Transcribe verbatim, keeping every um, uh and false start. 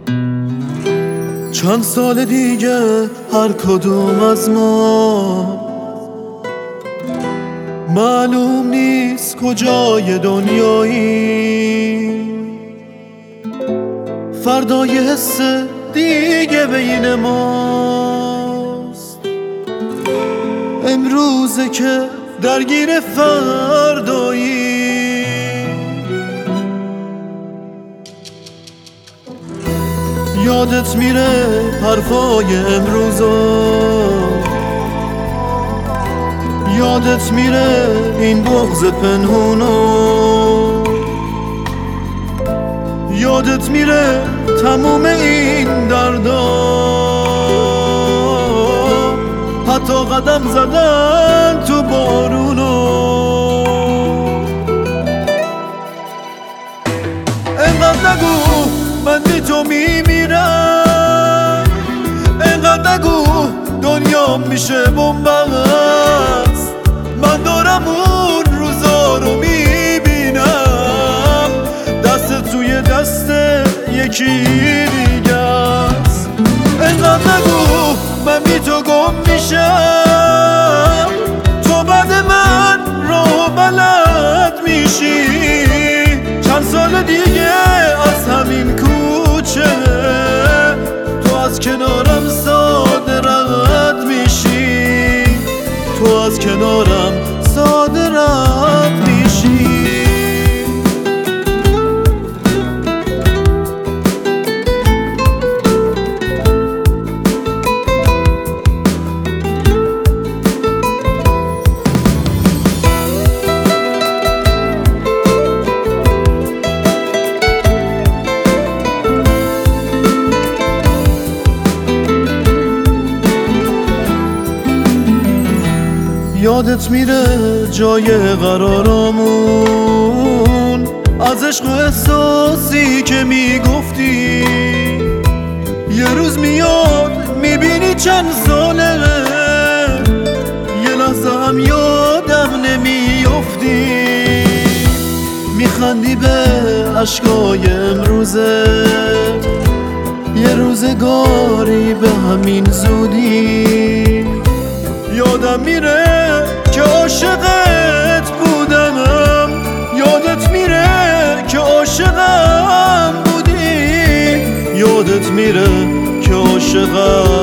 چند سال دیگه هر کدوم از ما معلوم نیست کجای دنیایی، فردا یه حس دیگه بین ماست. امروزه که درگیر فردایی، یادت میره حرفای امروزا، یادت میره این بغض پنهونو، یادت میره تموم این دردا، حتی قدم زدن تو بارونو. انقدر نگو من بی تو میمیرم، انقدر نگو دنیا میشه بنبست. من دارم اون روزا رو میبینم، دست توی دست یکی دیگه است. انقدر نگو من بی تو گم میشم، تو بعد من راه بلد میشی. چند سال دیگه از همین کوچه تو از کنارم ساده رد میشی، تو از کنارم ساده رد میشی. یادت میره جای قرارمون، از عشق و احساسی که میگفتی. یه روز میاد میبینی چند ساله، یه لحظه هم یادم نمیافتی. میخندی به عشقای امروزه، یه روزگاری به همین زودی. یادم میره که عاشقت بودم، یادت میره که عاشقم بودی، یادت میره که عاشقم